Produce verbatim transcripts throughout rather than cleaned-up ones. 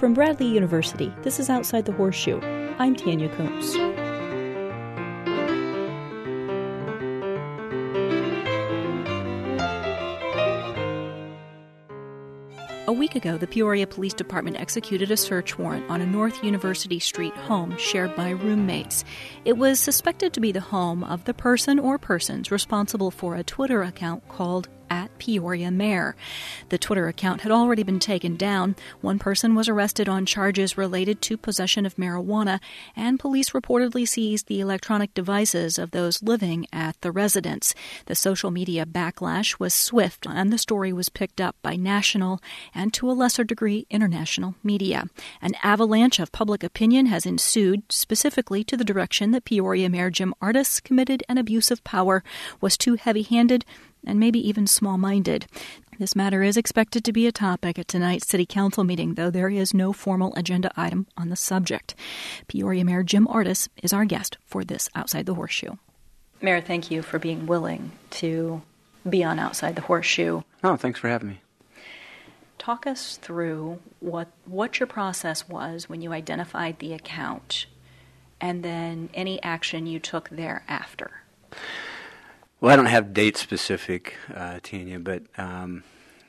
From Bradley University, this is Outside the Horseshoe. I'm Tanya Coombs. A week ago, the Peoria Police Department executed a search warrant on a North University Street home shared by roommates. It was suspected to be the home of the person or persons responsible for a Twitter account called at Peoria Mayor. The Twitter account had already been taken down. One person was arrested on charges related to possession of marijuana, and police reportedly seized the electronic devices of those living at the residence. The social media backlash was swift, and the story was picked up by national and, to a lesser degree, international media. An avalanche of public opinion has ensued, specifically to the direction that Peoria Mayor Jim Ardis committed an abuse of power, was too heavy-handed, and maybe even small-minded. This matter is expected to be a topic at tonight's City Council meeting, though there is no formal agenda item on the subject. Peoria Mayor Jim Ardis is our guest for this Outside the Horseshoe. Mayor, thank you for being willing to be on Outside the Horseshoe. Oh, thanks for having me. Talk us through what what your process was when you identified the account, and then any action you took thereafter. Well, I don't have date specific, uh, Tanya, but um,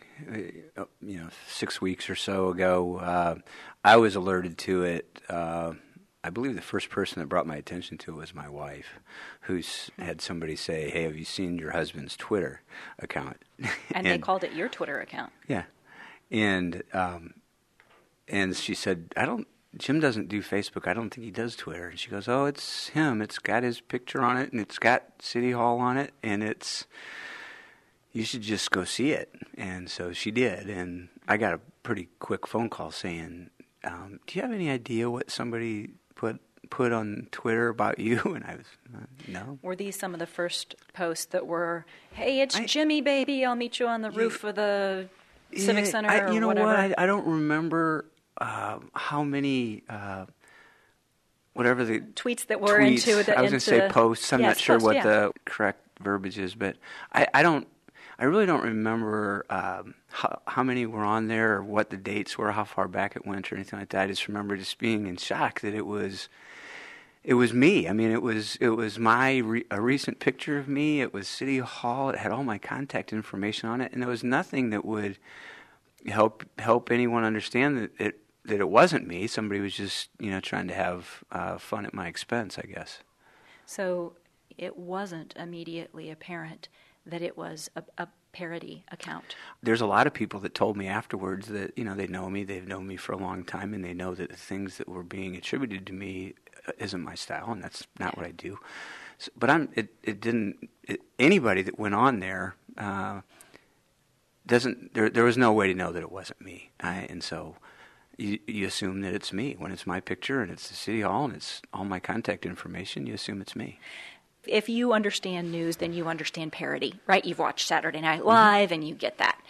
you know, six weeks or so ago, uh, I was alerted to it. Uh, I believe the first person that brought my attention to it was my wife, who's had somebody say, "Hey, have you seen your husband's Twitter account?" And, and they called it your Twitter account. Yeah, and um, and she said, "I don't." Jim doesn't do Facebook. I don't think he does Twitter. And she goes, "Oh, it's him. It's got his picture on it, and it's got City Hall on it, and it's, you should just go see it." And so she did, and I got a pretty quick phone call saying, um, "Do you have any idea what somebody put put on Twitter about you?" And I was, uh, no. Were these some of the first posts that were, "Hey, it's I, Jimmy, baby, I'll meet you on the roof yeah, of the Civic yeah, Center," I, or you know whatever? what? I, I don't remember Uh, how many, uh, whatever the tweets that were tweets, into the. I was going to say posts. I'm yes, not sure post, what yeah. the correct verbiage is, but I, I don't. I really don't remember um, how, how many were on there, or what the dates were, how far back it went, or anything like that. I just remember just being in shock that it was. It was me. I mean, it was it was my re- a recent picture of me. It was City Hall. It had all my contact information on it, and there was nothing that would help help anyone understand that it. that it wasn't me. Somebody was just, you know, trying to have uh, fun at my expense, I guess. So it wasn't immediately apparent that it was a, a parody account. There's a lot of people that told me afterwards that, you know, they know me, they've known me for a long time, and they know that the things that were being attributed to me isn't my style, and that's not what I do. So, but I'm. It, it didn't. It, anybody that went on there uh, doesn't. There, there was no way to know that it wasn't me, I, and so. You, you assume that it's me. When it's my picture and it's the City Hall and it's all my contact information, you assume it's me. If you understand news, then you understand parody, right? You've watched Saturday Night Live, mm-hmm. and you get that.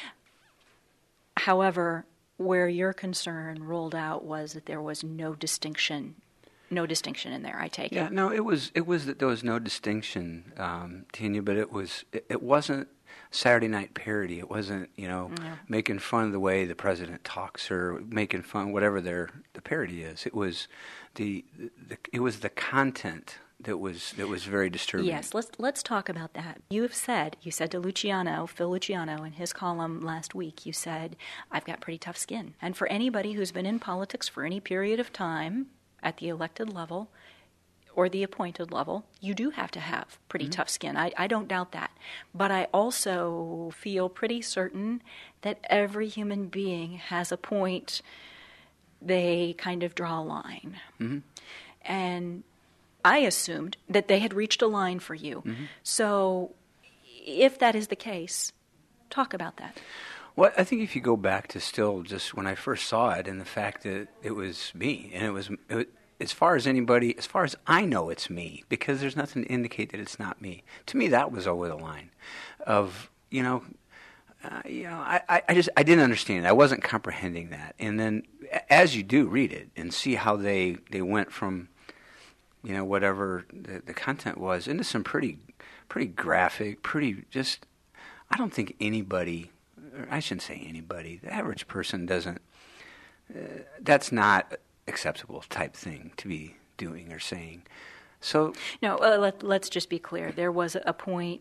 However, where your concern rolled out was that there was no distinction, no distinction in there, I take yeah, it. Yeah, no, it was it was that there was no distinction, um, Tanya, but it was it, it wasn't Saturday night parody. It wasn't, you know, yeah. making fun of the way the president talks or making fun whatever their the parody is. It was the, the it was the content that was that was very disturbing. Yes, let's let's talk about that. You have said you said to Luciano, Phil Luciano, in his column last week, you said, "I've got pretty tough skin." And for anybody who's been in politics for any period of time at the elected level or the appointed level, you do have to have pretty mm-hmm. tough skin. I, I don't doubt that. But I also feel pretty certain that every human being has a point they kind of draw a line. Mm-hmm. And I assumed that they had reached a line for you. Mm-hmm. So if that is the case, talk about that. Well, I think if you go back to still just when I first saw it and the fact that it was me, and it was, it, as far as anybody, as far as I know, it's me, because there's nothing to indicate that it's not me. To me, that was over the line of, you know, uh, you know, I, I just, I didn't understand it. I wasn't comprehending that. And then as you do read it and see how they, they went from, you know, whatever the, the content was into some pretty, pretty graphic, pretty just, I don't think anybody, I shouldn't say anybody, the average person doesn't uh, that's not acceptable type thing to be doing or saying. So no, uh, let, let's just be clear. There was a point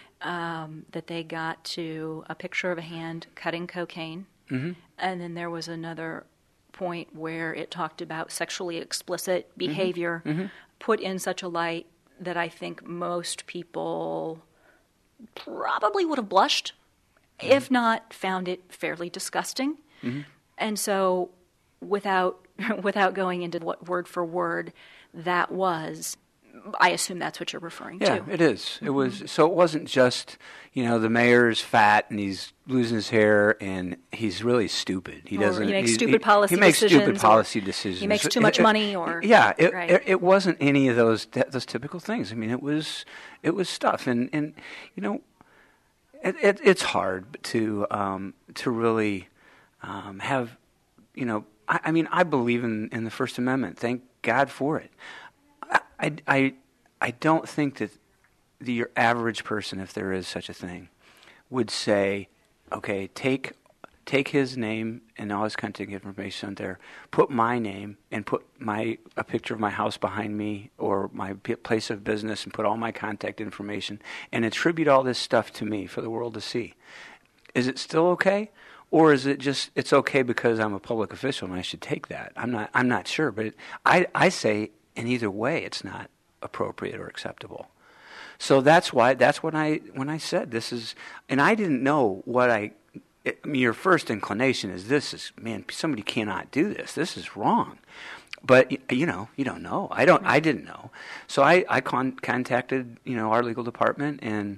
um, that they got to a picture of a hand cutting cocaine, mm-hmm. and then there was another point where it talked about sexually explicit behavior mm-hmm. Mm-hmm. put in such a light that I think most people probably would have blushed, mm-hmm. if not found it fairly disgusting. Mm-hmm. And so without without going into what word for word that was, I assume that's what you're referring yeah, to. Yeah, it is. Mm-hmm. It was. So it wasn't just, you know, the mayor's fat and he's losing his hair and he's really stupid. He or doesn't. He makes he, stupid he, policy he makes decisions. stupid policy decisions. He makes too much it, it, money, or yeah, it, right. it, it wasn't any of those those typical things. I mean, it was it was stuff, and, and you know, it, it, it's hard to um, to really um, have, you know. I, I mean, I believe in, in the First Amendment. Thank God for it. I, I, I don't think that the, your average person, if there is such a thing, would say, okay, take take his name and all his contact information there, put my name and put my a picture of my house behind me or my p- place of business and put all my contact information and attribute all this stuff to me for the world to see. Is it still okay? Or is it just it's okay because I'm a public official and I should take that? I'm not I'm not sure, but it, I I say in either way it's not appropriate or acceptable. So that's why that's what I when I said this is, and I didn't know what I. I mean, your first inclination is this is man somebody cannot do this. This is wrong. But you know you don't know. I don't. I didn't know. So I I con- contacted you know our legal department and.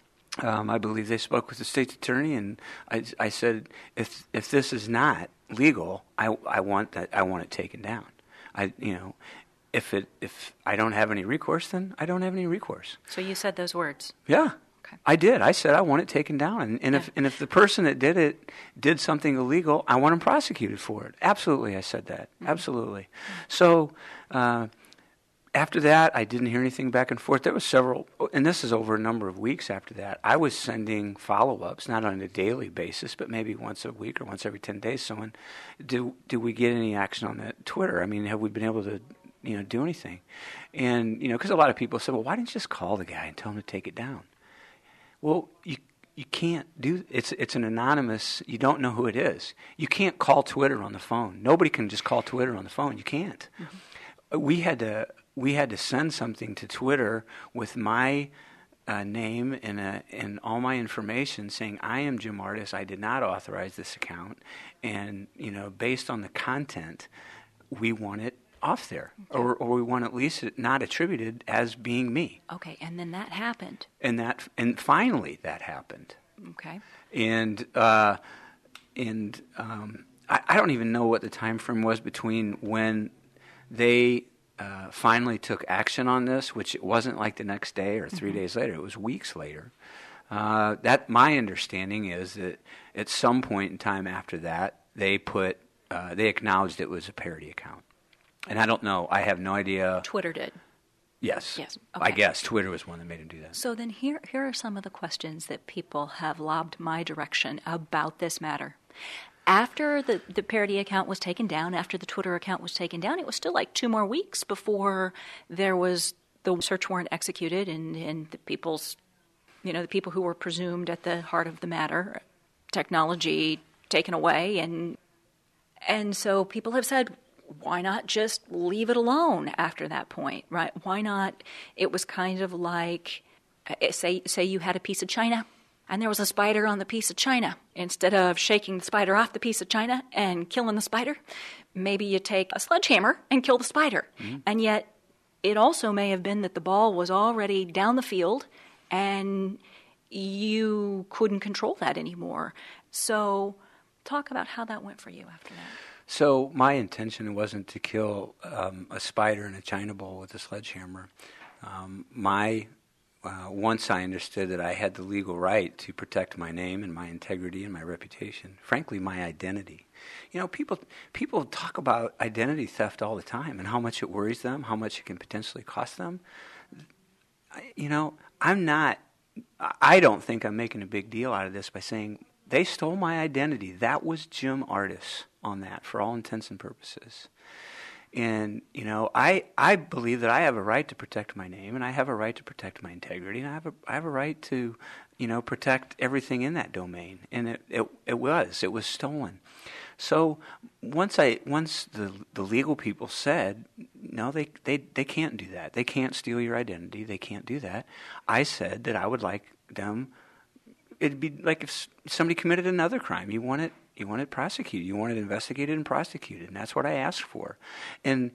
Um, I believe they spoke with the state's attorney, and I, I said, if if this is not legal, I, I want that I want it taken down. I you know, if it if I don't have any recourse, then I don't have any recourse. So you said those words. Yeah, okay. I did. I said I want it taken down, and, and yeah. if and if the person that did it did something illegal, I want him prosecuted for it. Absolutely, I said that. Mm-hmm. Absolutely. Mm-hmm. So. Uh, After that, I didn't hear anything back and forth. There was several, and this is over a number of weeks after that. I was sending follow-ups, not on a daily basis, but maybe once a week or once every ten days. Someone, do do we get any action on that Twitter? I mean, have we been able to, you know, do anything? And you know, because a lot of people said, well, why didn't you just call the guy and tell him to take it down? Well, you you can't do it's it's an anonymous. You don't know who it is. You can't call Twitter on the phone. Nobody can just call Twitter on the phone. You can't. Mm-hmm. We had to. We had to send something to Twitter with my uh, name and uh, and all my information saying I am Jim Ardis. I did not authorize this account, and you know, based on the content, we want it off there, okay. or or we want at least it not attributed as being me. Okay, and then that happened. And that and finally that happened. Okay. And uh, and um, I, I don't even know what the time frame was between when they. Uh, finally took action on this, which it wasn't like the next day or three mm-hmm. days later. It was weeks later. Uh, that my understanding is that at some point in time after that, they put uh, they acknowledged it was a parody account, and I don't know. I have no idea. Twitter did. Yes. Yes. Okay. I guess Twitter was one that made him do that. So then here here are some of the questions that people have lobbed my direction about this matter. After the, the parody account was taken down, after the Twitter account was taken down, it was still like two more weeks before there was the search warrant executed and, and the people's, you know, the people who were presumed at the heart of the matter, technology taken away. And, and so people have said, why not just leave it alone after that point, right? Why not? It was kind of like, say, say you had a piece of china. And there was a spider on the piece of china. Instead of shaking the spider off the piece of china and killing the spider, maybe you take a sledgehammer and kill the spider. Mm-hmm. And yet, it also may have been that the ball was already down the field and you couldn't control that anymore. So talk about how that went for you after that. So my intention wasn't to kill um, a spider in a china bowl with a sledgehammer. Um, my... Uh, once I understood that I had the legal right to protect my name and my integrity and my reputation, frankly, my identity. You know, people people talk about identity theft all the time and how much it worries them, how much it can potentially cost them. You know, I'm not, I don't think I'm making a big deal out of this by saying they stole my identity. That was Jim Ardis on that for all intents and purposes. And, you know, I, I believe that I have a right to protect my name, and I have a right to protect my integrity, and I have a, I have a right to, you know, protect everything in that domain. And it, it, it was. It was stolen. So once I once the the legal people said, no, they, they, they can't do that. They can't steal your identity. They can't do that. I said that I would like them, it'd be like if somebody committed another crime. You want it You want it prosecuted. You want it investigated and prosecuted, and that's what I asked for. And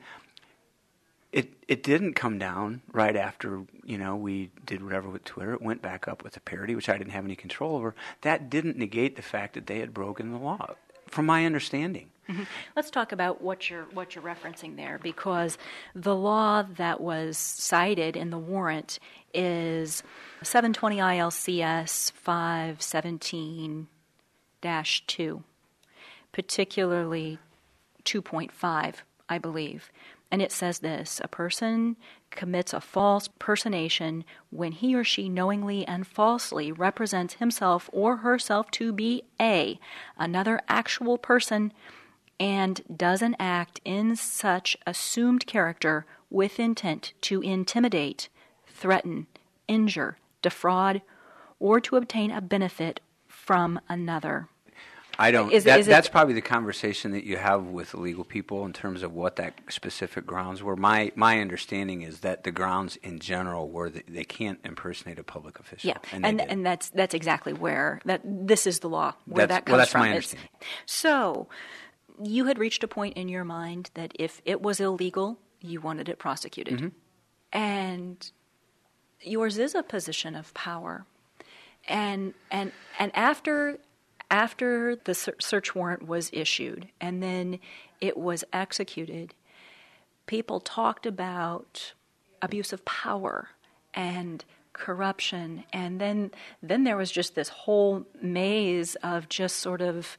it it didn't come down right after, you know, we did whatever with Twitter. It went back up with a parody, which I didn't have any control over. That didn't negate the fact that they had broken the law, from my understanding. Mm-hmm. Let's talk about what you're what you're referencing there, because the law that was cited in the warrant is seven twenty I L C S five seventeen dash two. Particularly two point five, I believe. And it says this: a person commits a false personation when he or she knowingly and falsely represents himself or herself to be A, another actual person, and does an act in such assumed character with intent to intimidate, threaten, injure, defraud, or to obtain a benefit from another. I don't. Is, that, is it, that's probably the conversation that you have with the legal people in terms of what that specific grounds were. My my understanding is that the grounds in general were that they can't impersonate a public official. Yeah, and and, and that's that's exactly where that this is the law where that's, that comes well, that's from. my understanding. It's, so you had reached a point in your mind that if it was illegal, you wanted it prosecuted, mm-hmm. and yours is a position of power, and and and after. After the search warrant was issued and then it was executed, people talked about abuse of power and corruption, and then then there was just this whole maze of just sort of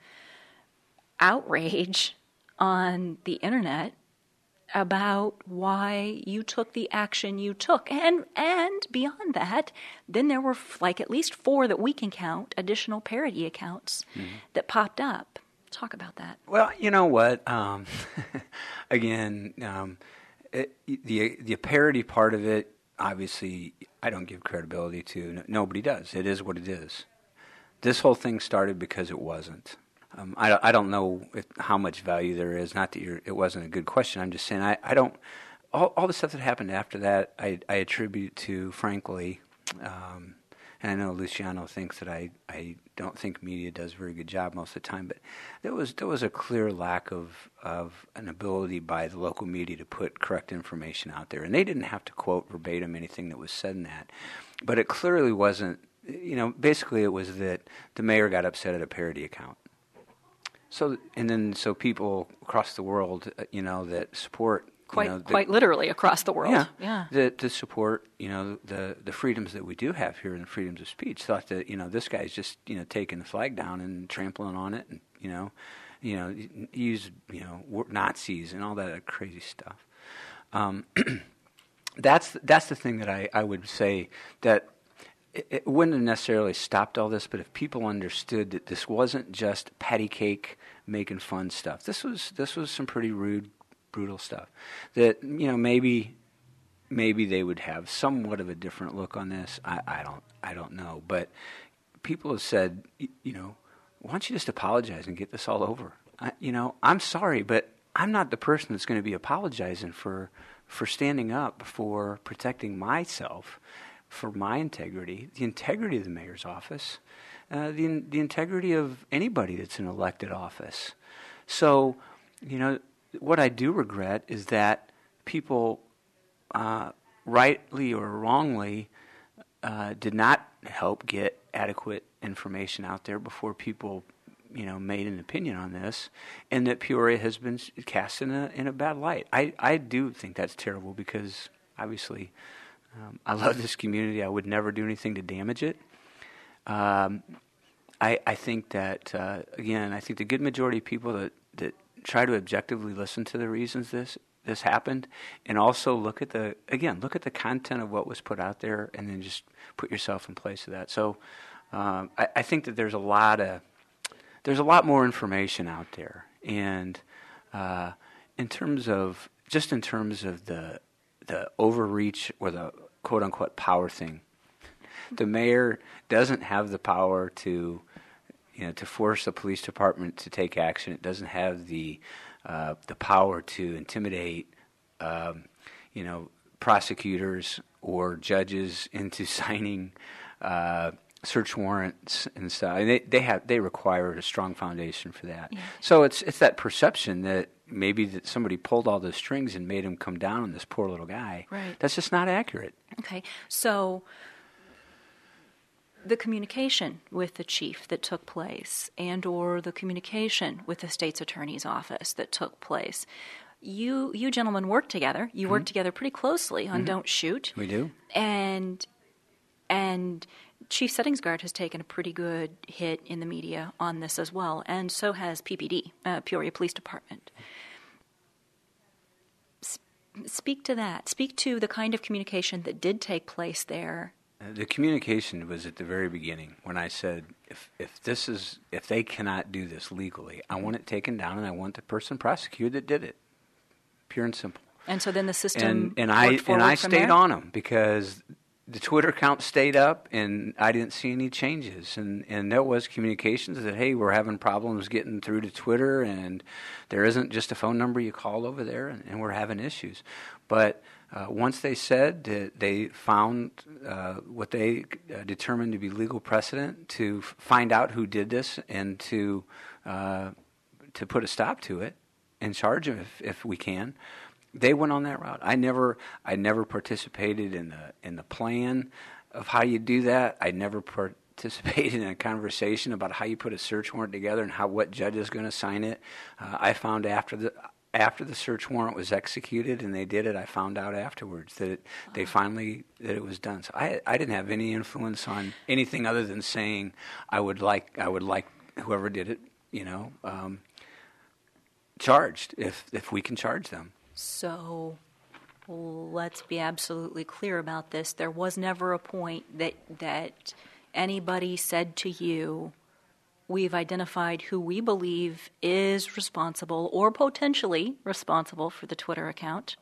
outrage on the internet about why you took the action you took. And and beyond that, then there were like at least four that we can count, additional parody accounts mm-hmm. that popped up. Talk about that. Well, you know what? Um, again, um, it, the the parody part of it, obviously, I don't give credibility to. Nobody does. It is what it is. This whole thing started because it wasn't. Um, I, I don't know if, how much value there is. Not that you're, it wasn't a good question. I'm just saying I, I don't. All, all the stuff that happened after that, I, I attribute to, frankly, um, and I know Luciano thinks that I, I don't think media does a very good job most of the time, but there was there was a clear lack of of an ability by the local media to put correct information out there, and they didn't have to quote verbatim anything that was said in that, but it clearly wasn't. You know, basically it was that the mayor got upset at a parody account. So and then so people across the world, uh, you know, that support quite you know, the, quite literally across the world, yeah, yeah, that to support you know the the freedoms that we do have here and the freedoms of speech, thought that you know this guy's just you know taking the flag down and trampling on it, and you know, you know, use you know Nazis and all that crazy stuff. Um, that's that's the thing that I, I would say that. It wouldn't have necessarily stopped all this, but if people understood that this wasn't just patty cake making fun stuff, this was this was some pretty rude, brutal stuff. That you know maybe maybe they would have somewhat of a different look on this. I, I don't I don't know, but people have said, you know, why don't you just apologize and get this all over? I, you know, I'm sorry, but I'm not the person that's going to be apologizing for for standing up for protecting myself. For my integrity, the integrity of the mayor's office, uh, the the integrity of anybody that's in elected office. So, you know, what I do regret is that people, uh, rightly or wrongly, uh, did not help get adequate information out there before people, you know, made an opinion on this, and that Peoria has been cast in a in a bad light. I, I do think that's terrible because obviously. Um, I love this community. I would never do anything to damage it. Um, I, I think that, uh, again, I think the good majority of people that, that try to objectively listen to the reasons this this happened and also look at the, again, look at the content of what was put out there and then just put yourself in place of that. So um, I, I think that there's a lot of, there's a lot more information out there. And uh, in terms of, just in terms of the the overreach or the quote-unquote power thing, the mayor doesn't have the power to, you know, to force the police department to take action. It doesn't have the uh, the power to intimidate, um, you know, prosecutors or judges into signing uh, search warrants and stuff. And they they have they require a strong foundation for that. Yeah. So it's it's that perception that maybe that somebody pulled all those strings and made him come down on this poor little guy. Right. That's just not accurate. Okay. So the communication with the chief that took place, and or the communication with the state's attorney's office that took place, you you gentlemen work together. You mm-hmm. work together pretty closely on mm-hmm. Don't Shoot. We do. And and Chief Settingsguard has taken a pretty good hit in the media on this as well, and so has P P D, uh, Peoria Police Department. S- speak to that. Speak to the kind of communication that did take place there. Uh, the communication was at the very beginning when I said, if if this is if they cannot do this legally, I want it taken down, and I want the person prosecuted that did it. Pure and simple. And so then the system and, and I and I stayed there? on them because the Twitter account stayed up, and I didn't see any changes. And, and there was communications that, hey, we're having problems getting through to Twitter, and there isn't just a phone number you call over there, and, and we're having issues. But uh, once they said that they found uh, what they uh, determined to be legal precedent to f- find out who did this and to uh, to put a stop to it and charge them if, if we can, they went on that route. I never, I never participated in the in the plan of how you do that. I never participated in a conversation about how you put a search warrant together and how what judge is going to sign it. Uh, I found after the after the search warrant was executed and they did it, I found out afterwards that it, they finally that it was done. So I I didn't have any influence on anything other than saying I would like I would like whoever did it, you know, um, charged if if we can charge them. So let's be absolutely clear about this. There was never a point that that anybody said to you, we've identified who we believe is responsible or potentially responsible for the Twitter account,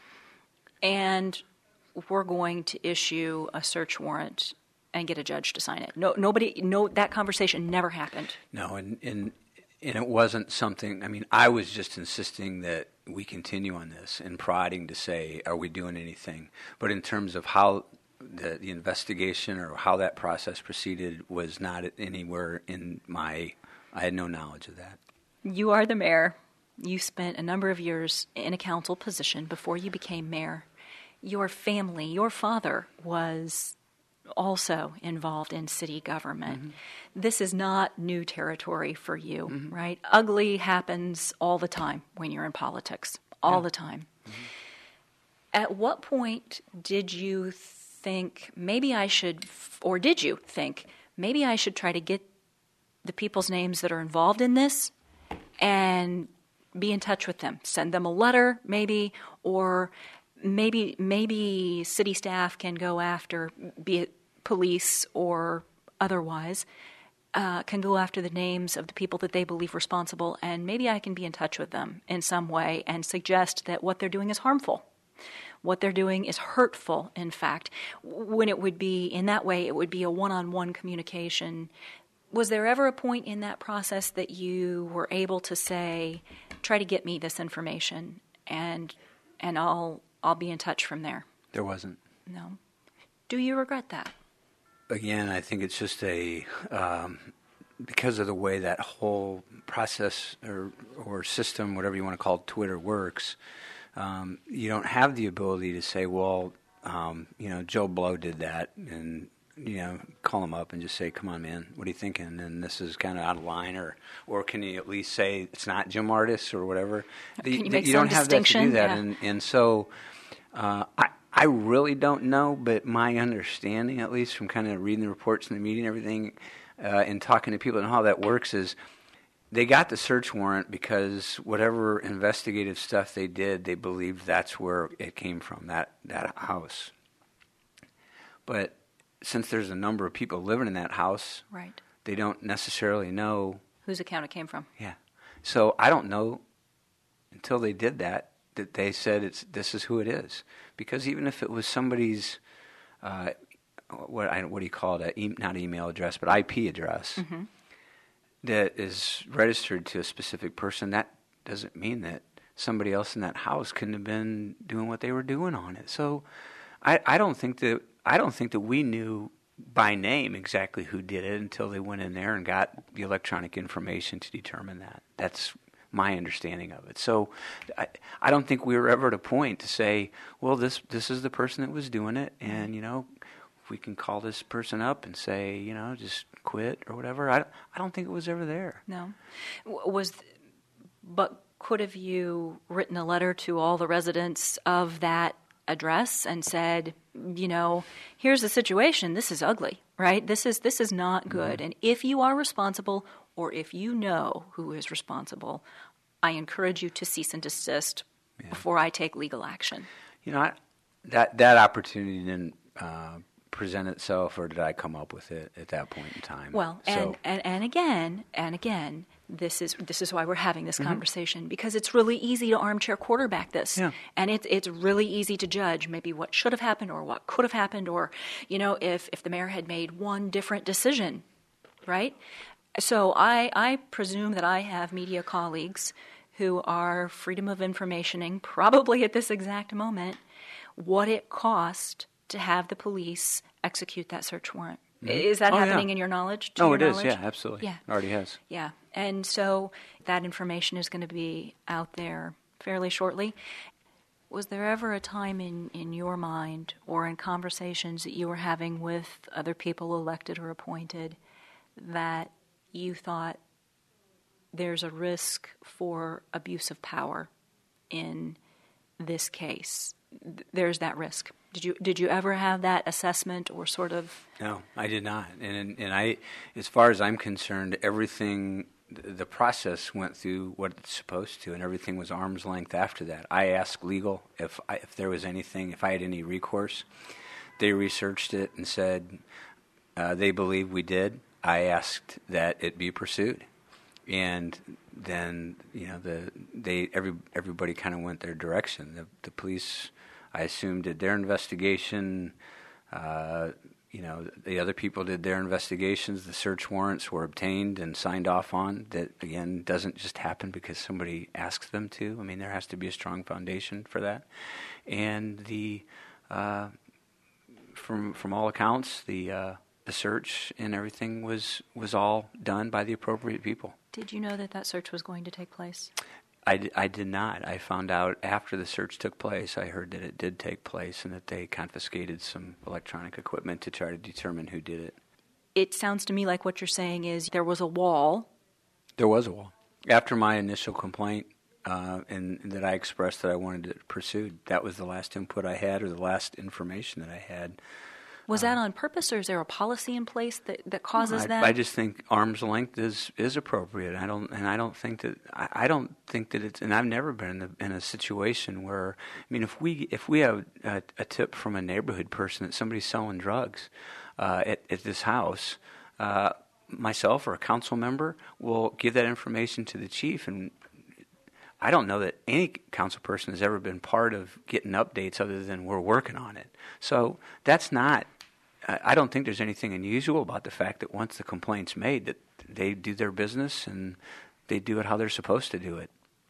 and we're going to issue a search warrant and get a judge to sign it. No, nobody, no, that conversation never happened. No, and and and it wasn't something. I mean, I was just insisting that we continue on this and prodding to say, are we doing anything? But in terms of how the, the investigation or how that process proceeded was not anywhere in my, I had no knowledge of that. You are the mayor. You spent a number of years in a council position before you became mayor. Your family, your father was also involved in city government. Mm-hmm. This is not new territory for you, mm-hmm. right? Ugly happens all the time when you're in politics, all yeah. the time. Mm-hmm. At what point did you think, maybe I should, or did you think, maybe I should try to get the people's names that are involved in this and be in touch with them, send them a letter maybe, or Maybe maybe city staff can go after, be it police or otherwise, uh, can go after the names of the people that they believe responsible, and maybe I can be in touch with them in some way and suggest that what they're doing is harmful. What they're doing is hurtful, in fact. When it would be, in that way, it would be a one-on-one communication. Was there ever a point in that process that you were able to say, try to get me this information, and and I'll... I'll be in touch from there? There wasn't. No. Do you regret that? Again, I think it's just a, um, because of the way that whole process or, or system, whatever you want to call it, Twitter works, um, you don't have the ability to say, well, um, you know, Joe Blow did that, and, you know, call him up and just say, come on, man, what are you thinking? And this is kind of out of line, or or can you at least say it's not Jim Artis or whatever? Can the, you make you some don't have that to do that, yeah. and, and so... Uh, I, I really don't know, but my understanding, at least from kind of reading the reports in the media and everything, uh, and talking to people and how that works, is they got the search warrant because whatever investigative stuff they did, they believed that's where it came from, that, that house. But since there's a number of people living in that house, right. they don't necessarily know whose account it came from. Yeah. So I don't know until they did that that they said it's this is who it is. Because even if it was somebody's uh, what I, what do you call it? A e- not email address, but I P address mm-hmm. that is registered to a specific person, that doesn't mean that somebody else in that house couldn't have been doing what they were doing on it. So I, I don't think that I don't think that we knew by name exactly who did it until they went in there and got the electronic information to determine that. That's my understanding of it. So I, I don't think we were ever at a point to say, well, this this is the person that was doing it, and, you know, we can call this person up and say, you know, just quit or whatever. I, I don't think it was ever there. No. Was, but could have you written a letter to all the residents of that address and said, you know, here's the situation. This is ugly, right? This is this is not good. Mm-hmm. And if you are responsible, or if you know who is responsible, I encourage you to cease and desist yeah. before I take legal action. You know, I, that that opportunity didn't uh, present itself, or did I come up with it at that point in time? Well, and, so. and, and again, and again, this is this is why we're having this mm-hmm. conversation, because it's really easy to armchair quarterback this. Yeah. And it's it's really easy to judge maybe what should have happened or what could have happened, or, you know, if, if the mayor had made one different decision, right? So I, I presume that I have media colleagues who are freedom of informationing, probably at this exact moment, what it cost to have the police execute that search warrant. Mm-hmm. Is that oh, happening yeah. in your knowledge? To oh, your it knowledge? is, yeah, absolutely. Yeah. It already has. Yeah, and so that information is going to be out there fairly shortly. Was there ever a time in, in your mind or in conversations that you were having with other people elected or appointed that you thought there's a risk for abuse of power in this case? There's that risk. Did you did you ever have that assessment or sort of? No, I did not. And and I, as far as I'm concerned, everything, the process went through what it's supposed to, and everything was arm's length after that. I asked legal if I, if there was anything, if I had any recourse. They researched it and said uh, they believe we did. I asked that it be pursued, and then, you know, the they every everybody kind of went their direction. The, the police, I assume, did their investigation. Uh, you know, the other people did their investigations. The search warrants were obtained and signed off on. That, again, doesn't just happen because somebody asks them to. I mean, there has to be a strong foundation for that. And the uh, from from all accounts, the uh, the search and everything was, was all done by the appropriate people. Did you know that that search was going to take place? I, d- I did not. I found out after the search took place. I heard that it did take place and that they confiscated some electronic equipment to try to determine who did it. It sounds to me like what you're saying is there was a wall. There was a wall. After my initial complaint uh, and, and that I expressed that I wanted it pursued, that was the last input I had, or the last information that I had. Was that on purpose, or is there a policy in place that, that causes I, that? I just think arm's length is, is appropriate. I don't, and I don't think that I, I don't think that it's. And I've never been in, the, in a situation where, I mean, if we if we have a, a tip from a neighborhood person that somebody's selling drugs uh, at at this house, uh, myself or a council member will give that information to the chief. And I don't know that any council person has ever been part of getting updates other than we're working on it. So that's not. I don't think there's anything unusual about the fact that once the complaint's made, that they do their business and they do it how they're supposed to do it.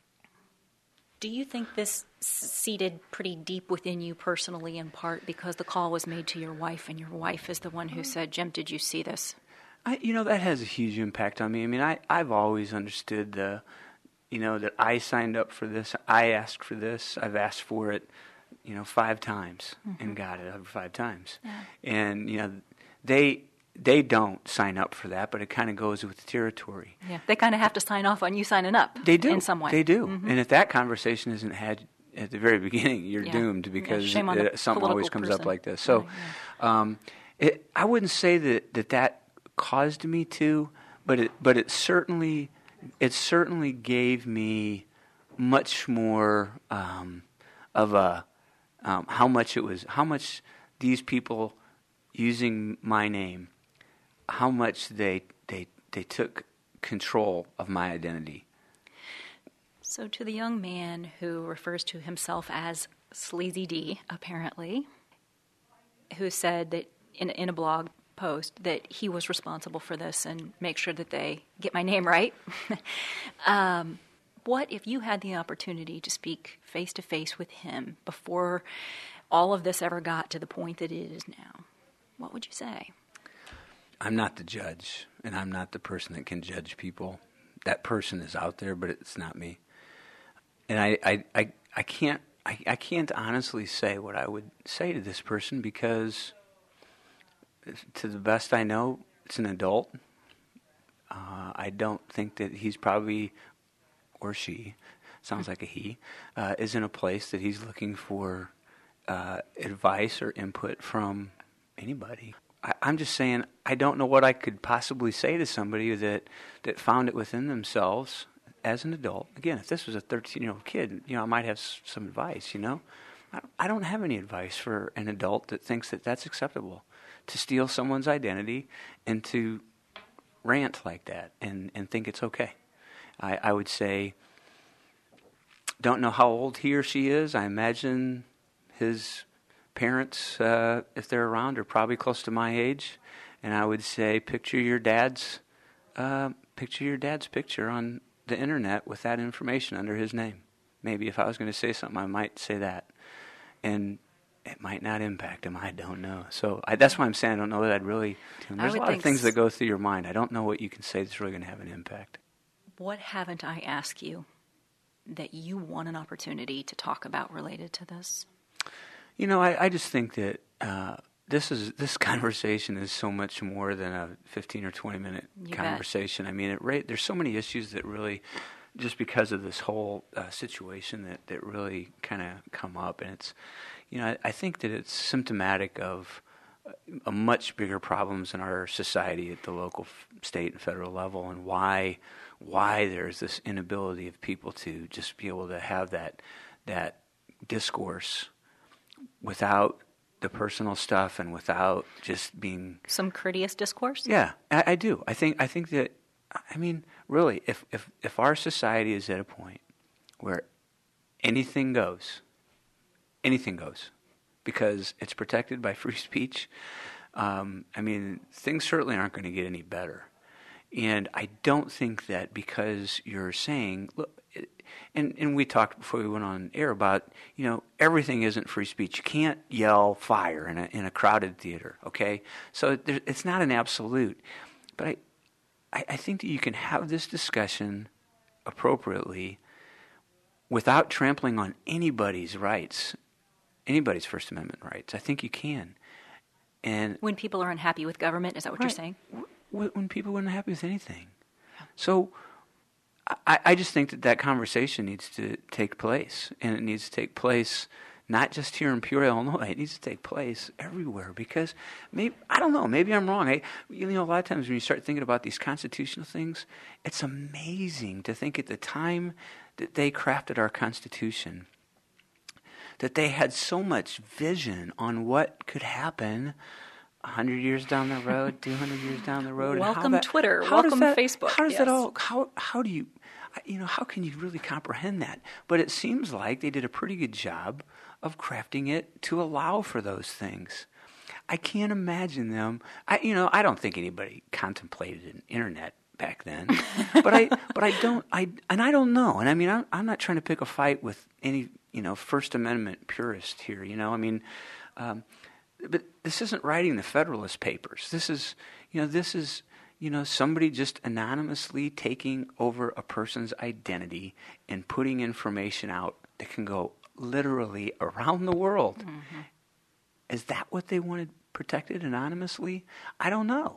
Do you think this seated pretty deep within you personally, in part because the call was made to your wife, and your wife is the one who said, "Jim, did you see this?" I, you know, that has a huge impact on me. I mean, I, I've always understood the, you know, that I signed up for this. I asked for this. I've asked for it, you know, five times mm-hmm. and got it over five times. Yeah. And, you know, they they don't sign up for that, but it kind of goes with the territory. Yeah, they kind of have to sign off on you signing up. They do. In some way. They do. Mm-hmm. And if that conversation isn't had at the very beginning, you're yeah. doomed, because yeah, it, something always comes person. up like this. So yeah. um, it, I wouldn't say that, that that caused me to, but it but it certainly it certainly gave me much more um, of a Um, how much it was, how much these people using my name, how much they they they took control of my identity. So to the young man who refers to himself as Sleazy D, apparently, who said that in, in a blog post that he was responsible for this and make sure that they get my name right, um, what if you had the opportunity to speak face-to-face with him before all of this ever got to the point that it is now? What would you say? I'm not the judge, and I'm not the person that can judge people. That person is out there, but it's not me. And I, I, I, I can't, I, I can't honestly say what I would say to this person because, to the best I know, it's an adult. Uh, I don't think that he's probably, or she, sounds like a he, uh, is in a place that he's looking for uh, advice or input from anybody. I, I'm just saying I don't know what I could possibly say to somebody that, that found it within themselves as an adult. Again, if this was a thirteen-year-old kid, you know, I might have s- some advice, you know. I, I don't have any advice for an adult that thinks that that's acceptable, to steal someone's identity and to rant like that and, and think it's okay. I, I would say, don't know how old he or she is. I imagine his parents, uh, if they're around, are probably close to my age. And I would say, picture your dad's, uh, picture your dad's picture on the internet with that information under his name. Maybe if I was going to say something, I might say that. And it might not impact him. I don't know. So I, that's why I'm saying I don't know that I'd really... There's a lot of things that go through your mind. I don't know what you can say that's really going to have an impact. What haven't I asked you that you want an opportunity to talk about related to this? You know, I, I just think that uh, this is this conversation is so much more than a fifteen or twenty minute You conversation. bet. I mean, it ra- there's so many issues that really, just because of this whole uh, situation, that, that really kind of come up. And it's, you know, I, I think that it's symptomatic of a much bigger problems in our society at the local, f- state, and federal level, and why why there's this inability of people to just be able to have that that discourse without the personal stuff and without just being some courteous discourse. Yeah, I, I do. I think I think that I mean, really, if if if our society is at a point where anything goes, anything goes, because it's protected by free speech, um, I mean, things certainly aren't going to get any better. And I don't think that because you're saying, look, and, and we talked before we went on air about, you know, everything isn't free speech. You can't yell fire in a in a crowded theater, okay? So there, it's not an absolute. But I, I, I think that you can have this discussion appropriately without trampling on anybody's rights, anybody's First Amendment rights. I think you can. And when people are unhappy with government, is that what right. you're saying? When people weren't happy with anything. So I, I just think that that conversation needs to take place, and it needs to take place not just here in Peoria, Illinois. It needs to take place everywhere because maybe, I don't know, maybe I'm wrong. I, you know, a lot of times when you start thinking about these constitutional things, it's amazing to think at the time that they crafted our Constitution, that they had so much vision on what could happen one hundred years down the road, two hundred years down the road. Welcome and how that, Twitter, how welcome that, Facebook. How does yes. that all, how, how do you, you know, how can you really comprehend that? But it seems like they did a pretty good job of crafting it to allow for those things. I can't imagine them, I, you know, I don't think anybody contemplated an internet back then, but I, but I don't, I, and I don't know. And I mean, I'm, I'm not trying to pick a fight with any, you know, First Amendment purist here, you know, I mean, um, but this isn't writing the Federalist Papers. This is, you know, this is, you know, somebody just anonymously taking over a person's identity and putting information out that can go literally around the world. Mm-hmm. Is that what they wanted protected anonymously? I don't know.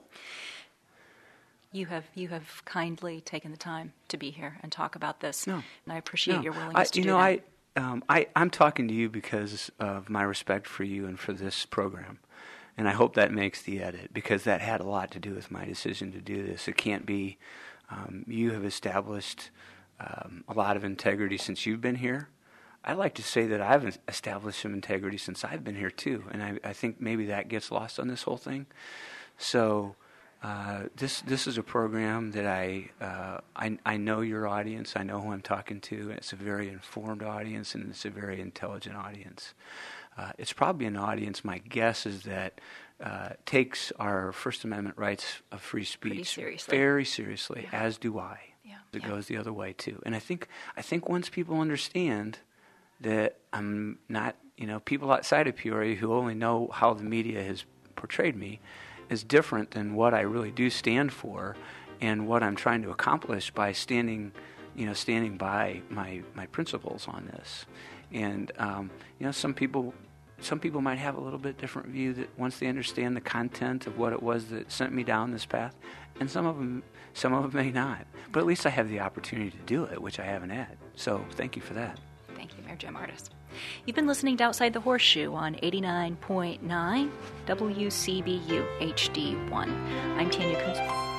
You have you have kindly taken the time to be here and talk about this, no. and I appreciate no. your willingness I, to you do know, that. I, Um, I, I'm talking to you because of my respect for you and for this program. And I hope that makes the edit, because that had a lot to do with my decision to do this. It can't be, um, you have established um, a lot of integrity since you've been here. I'd like to say that I've established some integrity since I've been here too. And I, I think maybe that gets lost on this whole thing. So Uh, this this is a program that I, uh, I I know your audience. I know who I'm talking to. And it's a very informed audience, and it's a very intelligent audience. Uh, it's probably an audience. My guess is that uh, takes our First Amendment rights of free speech seriously. very seriously, yeah. as do I. Yeah. It yeah. goes the other way too. And I think I think once people understand that I'm not, you know, people outside of Peoria who only know how the media has portrayed me is different than what I really do stand for and what I'm trying to accomplish by standing, you know, standing by my, my principles on this. And, um, you know, some people some people might have a little bit different view that once they understand the content of what it was that sent me down this path, and some of them, some of them may not. But at least I have the opportunity to do it, which I haven't had. So thank you for that. Thank you, Mayor Jim Ardis. You've been listening to Outside the Horseshoe on eighty-nine point nine W C B U H D one. I'm Tanya Kunz.